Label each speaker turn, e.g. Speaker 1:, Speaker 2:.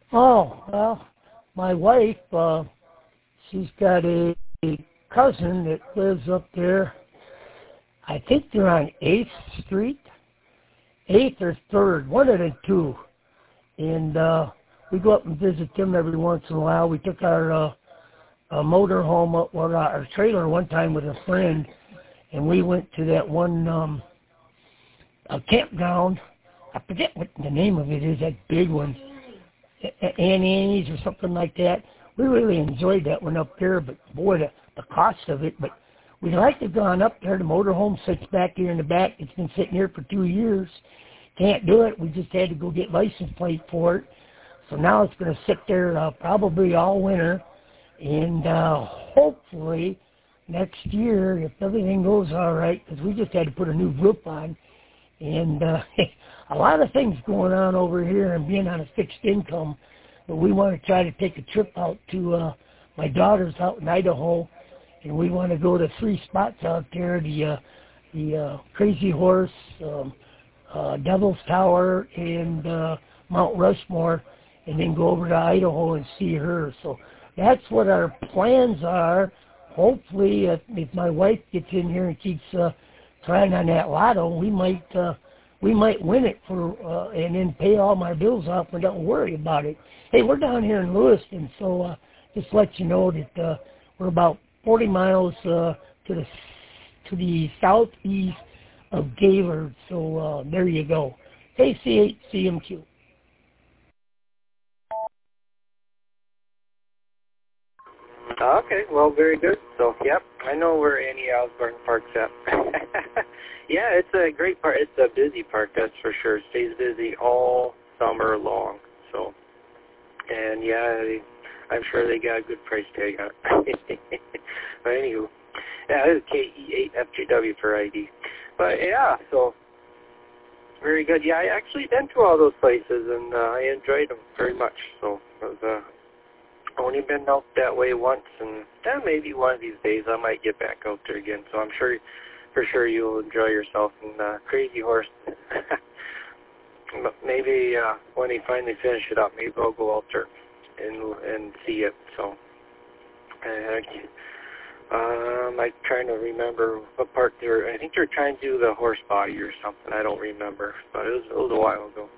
Speaker 1: Oh, well, my wife, she's got a cousin that lives up there. I think they're on 8th Street, 8th or 3rd, one of the two. And we go up and visit them every once in a while. We took our motor home up, or our trailer one time with a friend, and we went to that one campground. I forget what the name of it is, that big one. Annie's or something like that. We really enjoyed that one up there, but boy, the cost of it. But we'd like to have gone up there. The motorhome sits back here in the back. It's been sitting here for 2 years. Can't do it. We just had to go get license plate for it. So now it's going to sit there probably all winter. And hopefully next year, if everything goes all right, because we just had to put a new roof on. And a lot of things going on over here and being on a fixed income. But we want to try to take a trip out to my daughter's out in Idaho. And we want to go to 3 spots out there, the Crazy Horse, Devil's Tower, and Mount Rushmore, and then go over to Idaho and see her. So that's what our plans are. Hopefully, if my wife gets in here and keeps trying on that lotto, we might win it for and then pay all my bills off and don't worry about it. Hey, we're down here in Lewiston, so just to let you know that we're about 40 miles to the southeast of Gaylord. So there you go. KC8CMQ.
Speaker 2: Okay, well, very good. So, yep, I know where Annie Osborne Park's at. Yeah, it's a great park. It's a busy park, that's for sure. It stays busy all summer long. So, and yeah, I'm sure they got a good price tag on it. But anywho, yeah, this is KE8FJW for ID. But yeah, so very good. Yeah, I actually been to all those places, and I enjoyed them very much. So it was only been out that way once, and maybe one of these days I might get back out there again. So I'm sure, for sure, you'll enjoy yourself in Crazy Horse. But maybe when they finally finish it up, maybe I'll go out there and see it. So I'm trying to remember what part they're. I think they're trying to do the horse body or something. I don't remember, but it was a while ago.